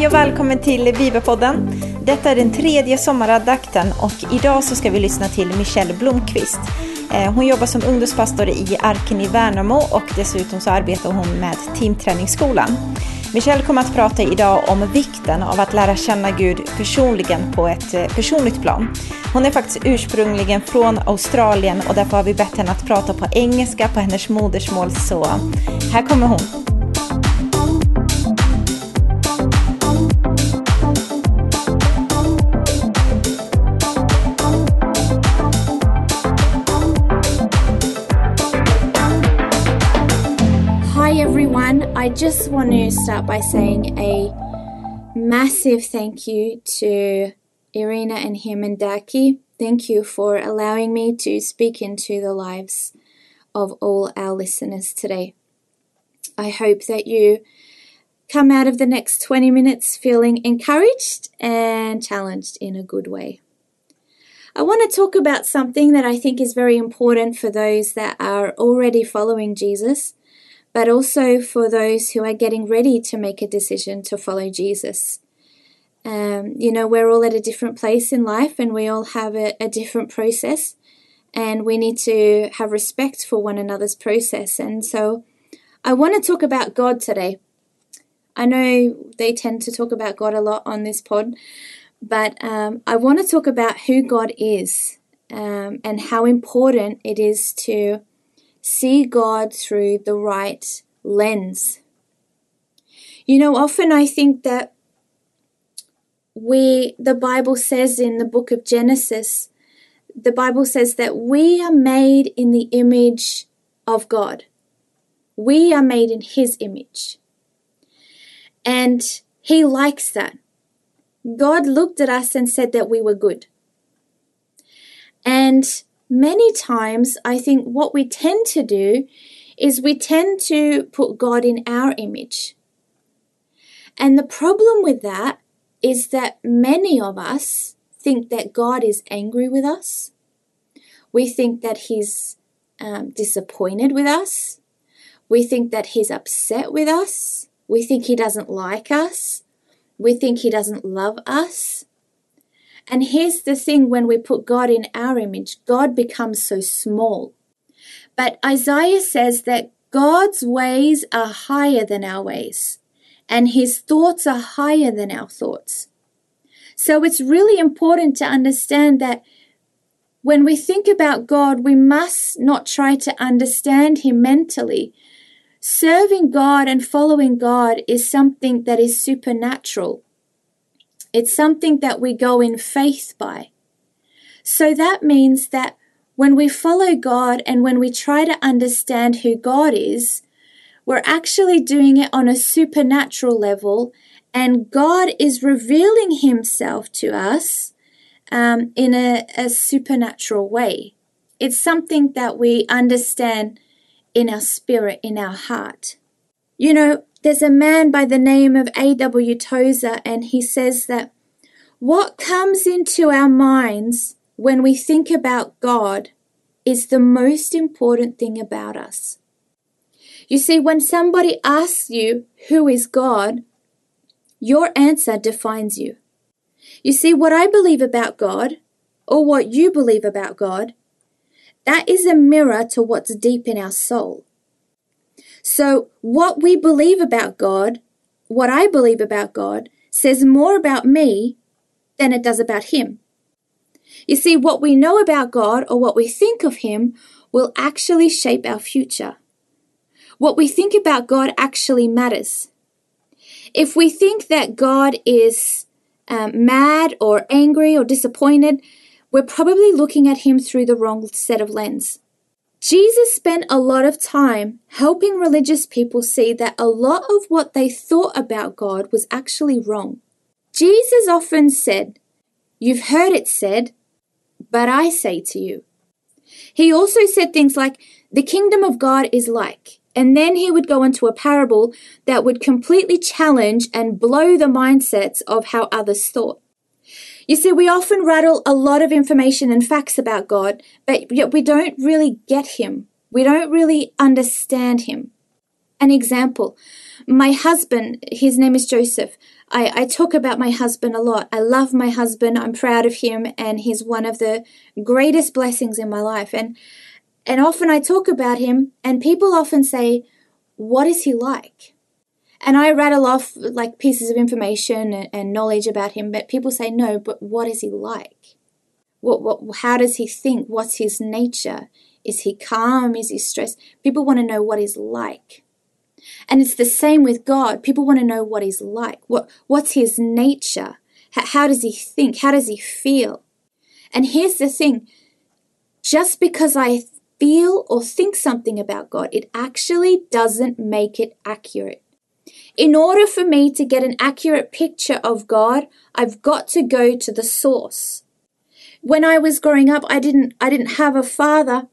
Hej och välkommen till Bibelpodden. Detta är den 3:e sommarandakten och idag så ska vi lyssna till Michelle Blomqvist. Hon jobbar som ungdomspastor i Arken i Värnamo och dessutom så arbetar hon med teamträningsskolan. Michelle kommer att prata idag om vikten av att lära känna Gud personligen på ett personligt plan. Hon är faktiskt ursprungligen från Australien och därför har vi bett henne att prata på engelska på hennes modersmål, så här kommer hon. Hi everyone, I just want to start by saying a massive thank you to Irina and Hemandaki. Thank you for allowing me to speak into the lives of all our listeners today. I hope that you come out of the next 20 minutes feeling encouraged and challenged in a good way. I want to talk about something that I think is very important for those that are already following Jesus, but also for those who are getting ready to make a decision to follow Jesus. We're all at a different place in life and we all have a different process, and we need to have respect for one another's process. And so I want to talk about God today. I know they tend to talk about God a lot on this pod, but I want to talk about who God is and how important it is to see God through the right lens. Often I think that the Bible says in the book of Genesis, the Bible says that we are made in the image of God. We are made in His image. And He likes that. God looked at us and said that we were good. And many times, I think what we tend to do is we tend to put God in our image. And the problem with that is that many of us think that God is angry with us. We think that He's disappointed with us. We think that He's upset with us. We think He doesn't like us. We think He doesn't love us. And here's the thing, when we put God in our image, God becomes so small. But Isaiah says that God's ways are higher than our ways, and His thoughts are higher than our thoughts. So it's really important to understand that when we think about God, we must not try to understand Him mentally. Serving God and following God is something that is supernatural. It's something that we go in faith by. So that means that when we follow God and when we try to understand who God is, we're actually doing it on a supernatural level, and God is revealing Himself to us in a supernatural way. It's something that we understand in our spirit, in our heart. There's a man by the name of A.W. Tozer, and he says that what comes into our minds when we think about God is the most important thing about us. You see, when somebody asks you, who is God, your answer defines you. You see, what I believe about God, or what you believe about God, that is a mirror to what's deep in our soul. So what we believe about God, what I believe about God, says more about me than it does about Him. You see, what we know about God or what we think of Him will actually shape our future. What we think about God actually matters. If we think that God is mad or angry or disappointed, we're probably looking at Him through the wrong set of lens. Jesus spent a lot of time helping religious people see that a lot of what they thought about God was actually wrong. Jesus often said, "You've heard it said, but I say to you." He also said things like, "The kingdom of God is like," and then he would go into a parable that would completely challenge and blow the mindsets of how others thought. You see, we often rattle a lot of information and facts about God, but yet we don't really get Him. We don't really understand Him. An example, my husband, his name is Joseph. I talk about my husband a lot. I love my husband. I'm proud of him, and he's one of the greatest blessings in my life. And often I talk about him, and people often say, what is he like? And I rattle off like pieces of information and knowledge about him, but people say, no, but what is he like? How does he think? What's his nature? Is he calm? Is he stressed? People want to know what he's like. And it's the same with God. People want to know what he's like. What's his nature? How does he think? How does he feel? And here's the thing. Just because I feel or think something about God, it actually doesn't make it accurate. In order for me to get an accurate picture of God, I've got to go to the source. When I was growing up, I didn't have a father.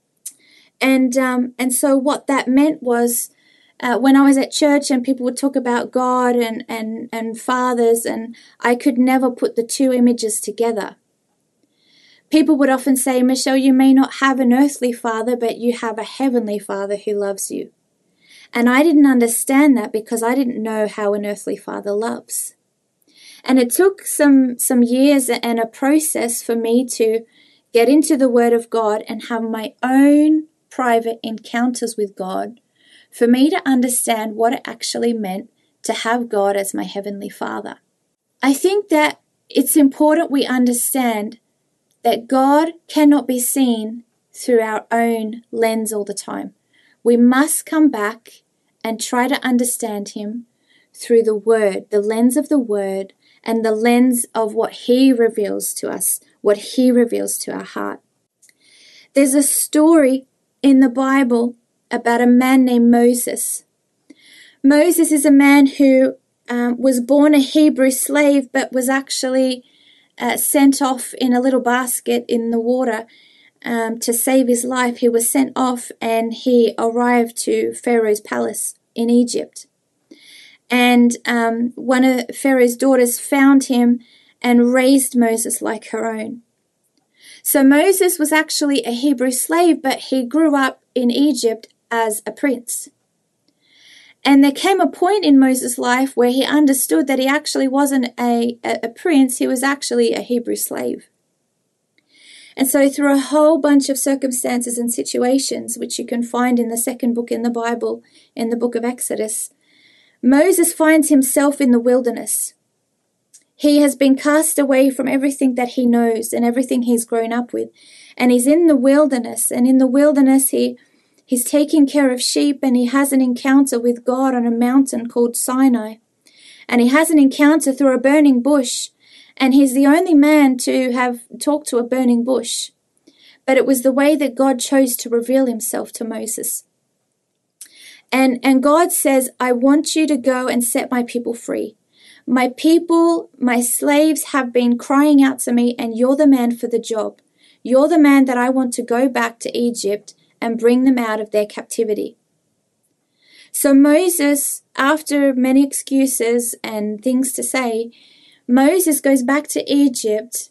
And so what that meant was, when I was at church and people would talk about God and fathers, and I could never put the two images together. People would often say, Michelle, you may not have an earthly father, but you have a heavenly Father who loves you. And I didn't understand that because I didn't know how an earthly father loves. And it took some years and a process for me to get into the Word of God and have my own private encounters with God, for me to understand what it actually meant to have God as my Heavenly Father. I think that it's important we understand that God cannot be seen through our own lens all the time. We must come back and try to understand Him through the Word, the lens of the Word, and the lens of what He reveals to us, what He reveals to our heart. There's a story in the Bible about a man named Moses. Moses is a man who was born a Hebrew slave, but was actually sent off in a little basket in the water to save his life. He was sent off and he arrived to Pharaoh's palace in Egypt. And one of Pharaoh's daughters found him and raised Moses like her own. So Moses was actually a Hebrew slave, but he grew up in Egypt as a prince. And there came a point in Moses' life where he understood that he actually wasn't a prince, he was actually a Hebrew slave. And so through a whole bunch of circumstances and situations, which you can find in the second book in the Bible, in the book of Exodus, Moses finds himself in the wilderness. He has been cast away from everything that he knows and everything he's grown up with. And he's in the wilderness, and in the wilderness he's taking care of sheep, and he has an encounter with God on a mountain called Sinai. And he has an encounter through a burning bush, and he's the only man to have talked to a burning bush. But it was the way that God chose to reveal himself to Moses. And God says, I want you to go and set my people free. My people, my slaves have been crying out to me, and you're the man for the job. You're the man that I want to go back to Egypt and bring them out of their captivity. So Moses, after many excuses and things to say, Moses goes back to Egypt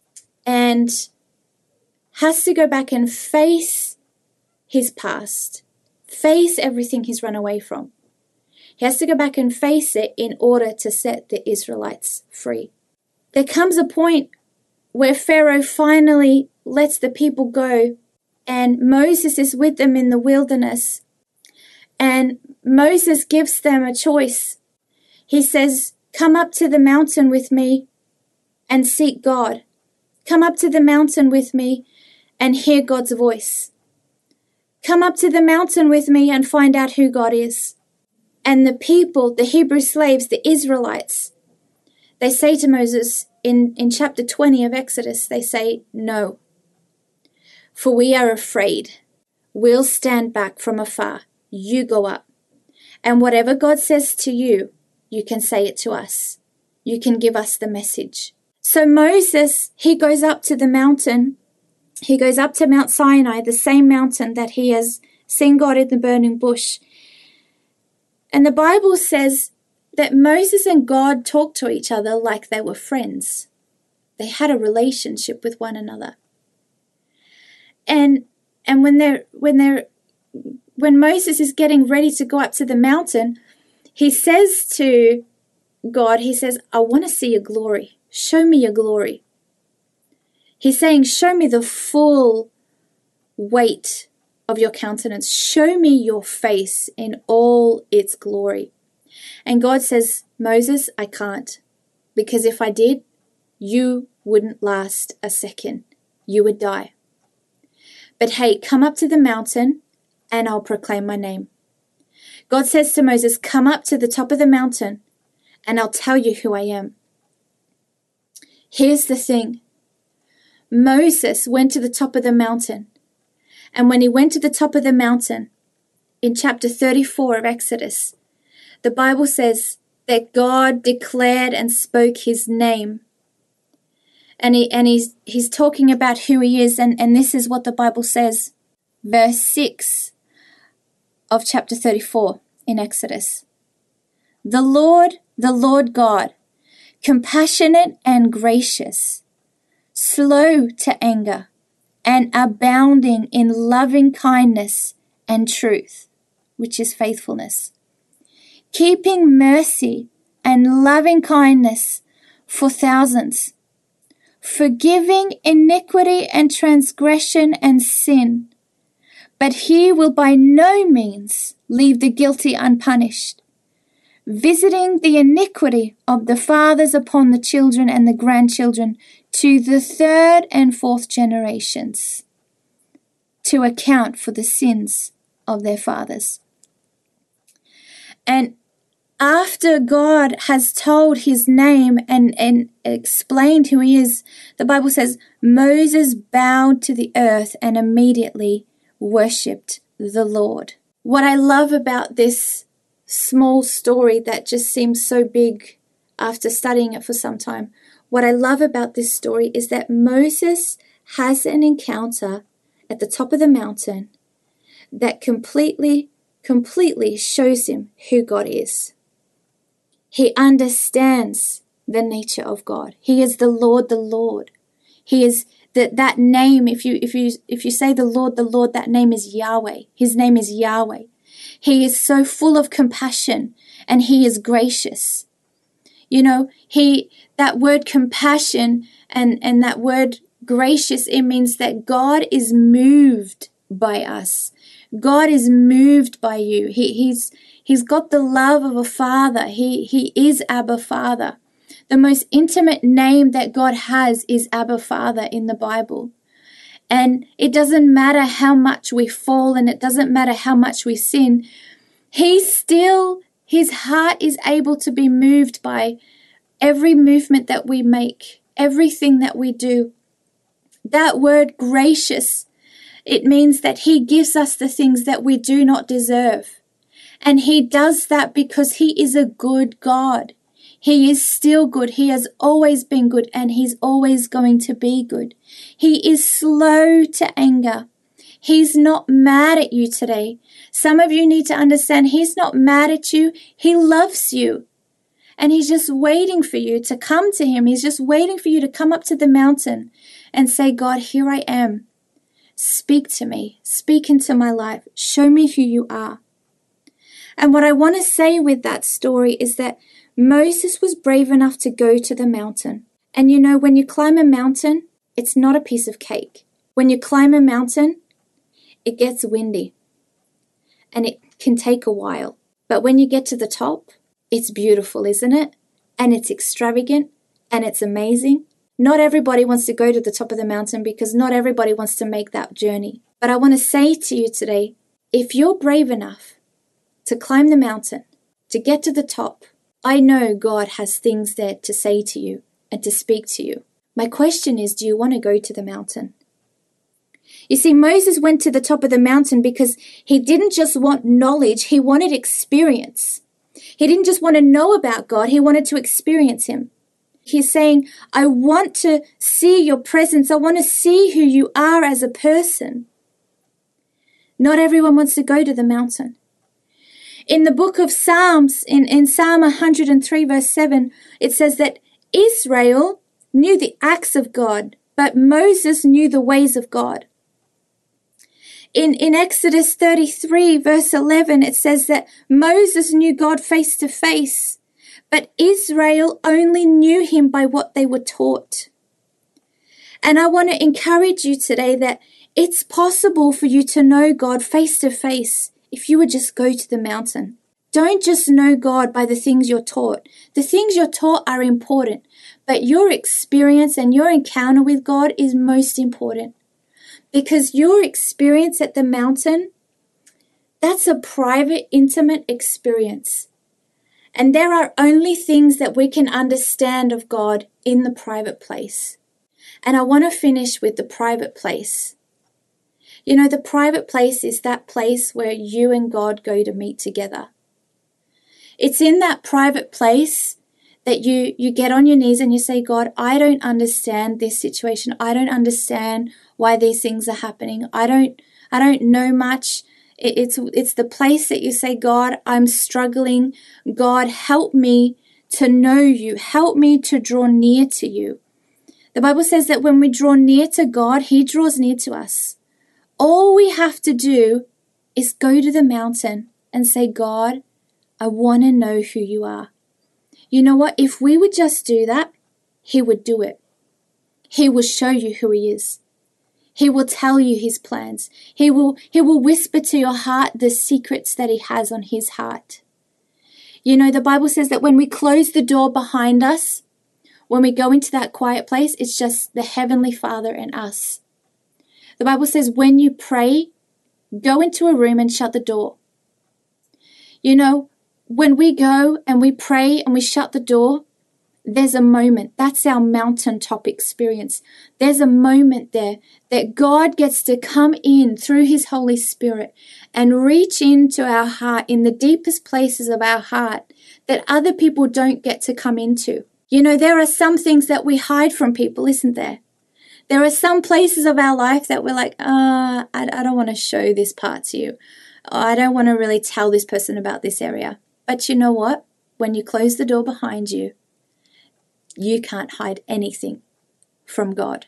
and has to go back and face his past, face everything he's run away from. He has to go back and face it in order to set the Israelites free. There comes a point where Pharaoh finally lets the people go, and Moses is with them in the wilderness, and Moses gives them a choice. He says, come up to the mountain with me and seek God. Come up to the mountain with me and hear God's voice. Come up to the mountain with me and find out who God is. And the people, the Hebrew slaves, the Israelites, they say to Moses in chapter 20 of Exodus, they say, no, for we are afraid. We'll stand back from afar. You go up. And whatever God says to you, you can say it to us. You can give us the message. So Moses, he goes up to the mountain. He goes up to Mount Sinai, the same mountain that he has seen God in the burning bush. And the Bible says that Moses and God talked to each other like they were friends. They had a relationship with one another. And when they're when Moses is getting ready to go up to the mountain, he says to God, he says, I want to see your glory. Show me your glory. He's saying, show me the full weight of your countenance. Show me your face in all its glory. And God says, Moses, I can't. Because if I did, you wouldn't last a second. You would die. But hey, come up to the mountain and I'll proclaim my name. God says to Moses, come up to the top of the mountain and I'll tell you who I am. Here's the thing. Moses went to the top of the mountain. And when he went to the top of the mountain, in chapter 34 of Exodus, the Bible says that God declared and spoke his name. And he's talking about who he is. And this is what the Bible says. Verse 6 of chapter 34 in Exodus. The Lord God, compassionate and gracious, slow to anger, and abounding in loving kindness and truth, which is faithfulness, keeping mercy and loving kindness for thousands, forgiving iniquity and transgression and sin, but he will by no means leave the guilty unpunished, visiting the iniquity of the fathers upon the children and the grandchildren to the third and fourth generations, to account for the sins of their fathers. And after God has told his name and explained who he is, the Bible says Moses bowed to the earth and immediately worshipped the Lord. What I love about this small story that just seems so big after studying it for some time, what I love about this story is that Moses has an encounter at the top of the mountain that completely shows him who God is. He understands the nature of God. He is the Lord. He is that name. If you say the Lord, that name is Yahweh. His name is Yahweh. He is so full of compassion and he is gracious. You know, that word compassion and that word gracious, it means that God is moved by us. God is moved by you. He's got the love of a father. He is Abba Father. The most intimate name that God has is Abba Father in the Bible. And it doesn't matter how much we fall and it doesn't matter how much we sin. His heart is able to be moved by every movement that we make, everything that we do. That word gracious, it means that he gives us the things that we do not deserve. And he does that because he is a good God. He is still good. He has always been good and he's always going to be good. He is slow to anger. He's not mad at you today. Some of you need to understand he's not mad at you. He loves you. And he's just waiting for you to come to him. He's just waiting for you to come up to the mountain and say, God, here I am. Speak to me. Speak into my life. Show me who you are. And what I want to say with that story is that Moses was brave enough to go to the mountain. And you know, when you climb a mountain, it's not a piece of cake. When you climb a mountain, it gets windy. And it can take a while. But when you get to the top, it's beautiful, isn't it? And it's extravagant and it's amazing. Not everybody wants to go to the top of the mountain because not everybody wants to make that journey. But I want to say to you today, if you're brave enough to climb the mountain, to get to the top, I know God has things there to say to you and to speak to you. My question is, do you want to go to the mountain? You see, Moses went to the top of the mountain because he didn't just want knowledge, he wanted experience. He didn't just want to know about God, he wanted to experience him. He's saying, I want to see your presence. I want to see who you are as a person. Not everyone wants to go to the mountain. In the book of Psalms, in Psalm 103 verse 7, it says that Israel knew the acts of God, but Moses knew the ways of God. In Exodus 33 verse 11, it says that Moses knew God face to face, but Israel only knew him by what they were taught. And I want to encourage you today that it's possible for you to know God face to face if you would just go to the mountain. Don't just know God by the things you're taught. The things you're taught are important, but your experience and your encounter with God is most important. Because your experience at the mountain, that's a private, intimate experience. And there are only things that we can understand of God in the private place. And I want to finish with the private place. You know, the private place is that place where you and God go to meet together. It's in that private place that you get on your knees and you say, God, I don't understand this situation. I don't understand why these things are happening. I don't know much. It's the place that you say, God, I'm struggling. God, help me to know you. Help me to draw near to you. The Bible says that when we draw near to God, he draws near to us. All we have to do is go to the mountain and say, God, I want to know who you are. You know what? If we would just do that, he would do it. He will show you who he is. He will tell you his plans. He will whisper to your heart the secrets that he has on his heart. You know, the Bible says that when we close the door behind us, when we go into that quiet place, it's just the Heavenly Father and us. The Bible says when you pray, go into a room and shut the door. You know, when we go and we pray and we shut the door, there's a moment. That's our mountaintop experience. There's a moment there that God gets to come in through his Holy Spirit and reach into our heart in the deepest places of our heart that other people don't get to come into. You know, there are some things that we hide from people, isn't there? There are some places of our life that we're like, I don't want to show this part to you. I don't want to really tell this person about this area. But you know what? When you close the door behind you, you can't hide anything from God.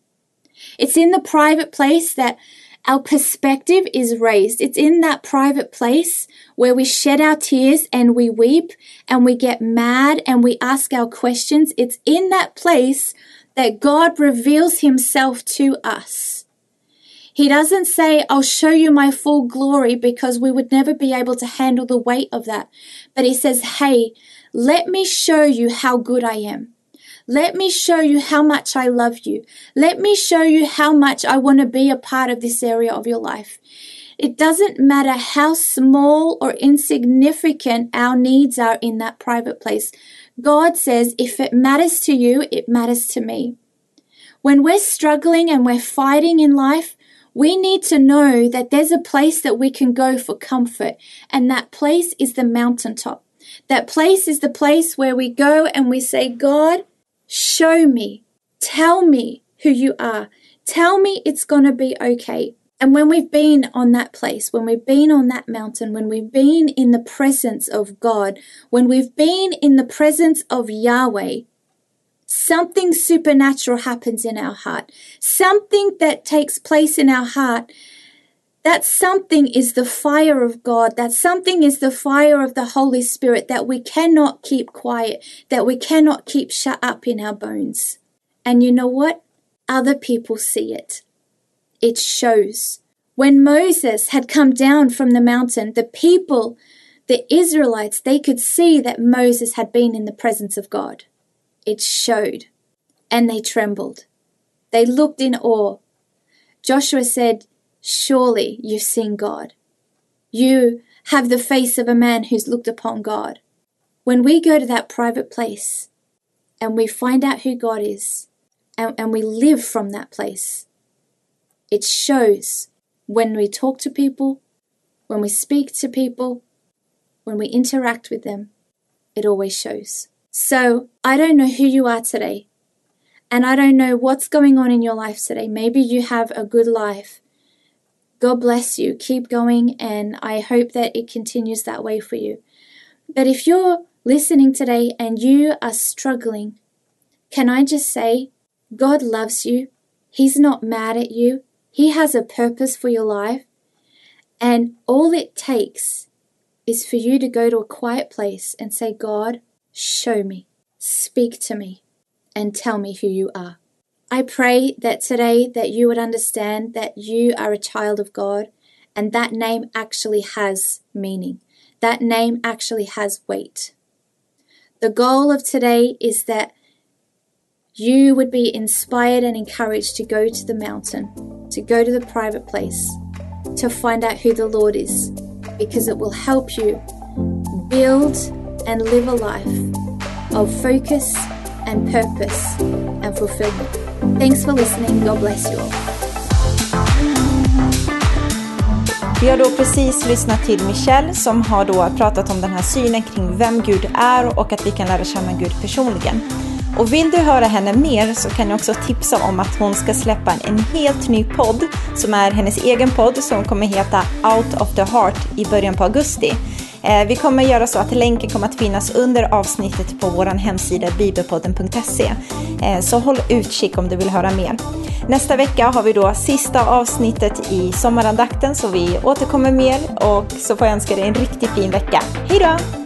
It's in the private place that our perspective is raised. It's in that private place where we shed our tears and we weep and we get mad and we ask our questions. It's in that place that God reveals himself to us. He doesn't say, I'll show you my full glory, because we would never be able to handle the weight of that. But he says, hey, let me show you how good I am. Let me show you how much I love you. Let me show you how much I want to be a part of this area of your life. It doesn't matter how small or insignificant our needs are in that private place. God says, if it matters to you, it matters to me. When we're struggling and we're fighting in life, we need to know that there's a place that we can go for comfort, and that place is the mountaintop. That place is the place where we go and we say, God, show me, tell me who you are. Tell me it's going to be okay. And when we've been on that place, when we've been on that mountain, when we've been in the presence of God, when we've been in the presence of Yahweh, something supernatural happens in our heart. Something that takes place in our heart. That something is the fire of God. That something is the fire of the Holy Spirit that we cannot keep quiet, that we cannot keep shut up in our bones. And you know what? Other people see it. It shows. When Moses had come down from the mountain, the people, the Israelites, they could see that Moses had been in the presence of God. It showed, and they trembled. They looked in awe. Joshua said, surely you've seen God. You have the face of a man who's looked upon God. When we go to that private place and we find out who God is and we live from that place, it shows when we talk to people, when we speak to people, when we interact with them, it always shows. So I don't know who you are today, and I don't know what's going on in your life today. Maybe you have a good life. God bless you. Keep going, and I hope that it continues that way for you. But if you're listening today and you are struggling, can I just say, God loves you. He's not mad at you. He has a purpose for your life. And all it takes is for you to go to a quiet place and say, God, show me, speak to me, and tell me who you are. I pray that today that you would understand that you are a child of God, and that name actually has meaning. That name actually has weight. The goal of today is that you would be inspired and encouraged to go to the mountain, to go to the private place, to find out who the Lord is, because it will help you build and live a life of focus and purpose and fulfillment. Thanks for listening. God bless you all. Vi har då precis lyssnat till Michelle som har då pratat om den här synen kring vem Gud är och att vi kan lära känna Gud personligen. Och vill du höra henne mer så kan jag också tipsa om att hon ska släppa en helt ny podd som är hennes egen podd som kommer heta Out of the Heart i början på augusti. Vi kommer göra så att länken kommer att finnas under avsnittet på vår hemsida bibelpodden.se. Så håll utkik om du vill höra mer. Nästa vecka har vi då sista avsnittet i sommarandakten så vi återkommer mer och så får jag önska dig en riktigt fin vecka. Hej då!